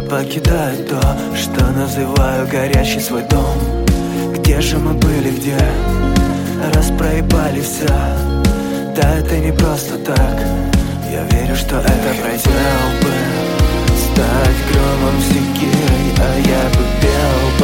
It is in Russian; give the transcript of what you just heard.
покидаю то, что называю горящий свой дом. Где же мы были, где? Раз проебали все. Да это не просто так. Я верю, что это пройдет бы. Стать громом секирой, а я бы пел